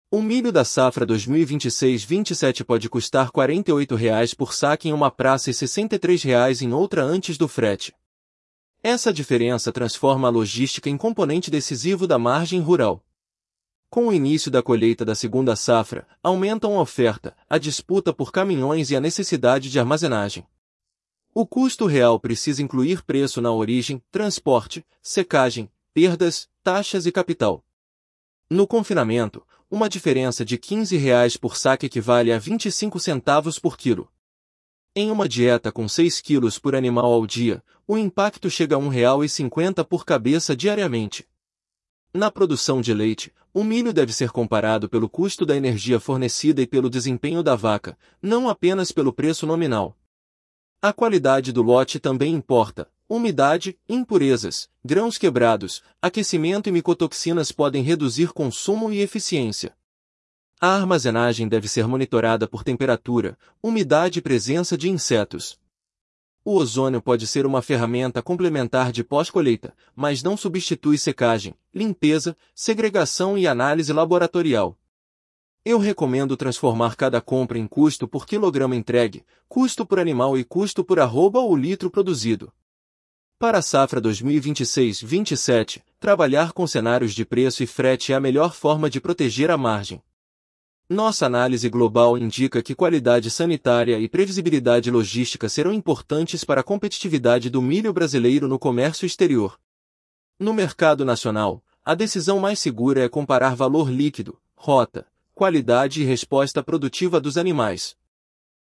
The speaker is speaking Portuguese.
O milho da safra 2026-27 pode custar R$ 48 por saca em uma praça e R$ 63 em outra antes do frete. Essa diferença transforma a logística em componente decisivo da margem rural. Com o início da colheita da segunda safra, aumentam a oferta, a disputa por caminhões e a necessidade de armazenagem. O custo real precisa incluir preço na origem, transporte, secagem, perdas, taxas e capital. No confinamento, uma diferença de R$ 15 por saca equivale a 25 centavos por quilo. Em uma dieta com 6 quilos por animal ao dia, o impacto chega a R$ 1,50 por cabeça diariamente. Na produção de leite, o milho deve ser comparado pelo custo da energia fornecida e pelo desempenho da vaca, não apenas pelo preço nominal. A qualidade do lote também importa. Umidade, impurezas, grãos quebrados, aquecimento e micotoxinas podem reduzir consumo e eficiência. A armazenagem deve ser monitorada por temperatura, umidade e presença de insetos. O ozônio pode ser uma ferramenta complementar de pós-colheita, mas não substitui secagem, limpeza, segregação e análise laboratorial. Eu recomendo transformar cada compra em custo por quilograma entregue, custo por animal e custo por arroba ou litro produzido. Para a safra 2026-27, trabalhar com cenários de preço e frete é a melhor forma de proteger a margem. Nossa análise global indica que qualidade sanitária e previsibilidade logística serão importantes para a competitividade do milho brasileiro no comércio exterior. No mercado nacional, a decisão mais segura é comparar valor líquido, rota, qualidade e resposta produtiva dos animais.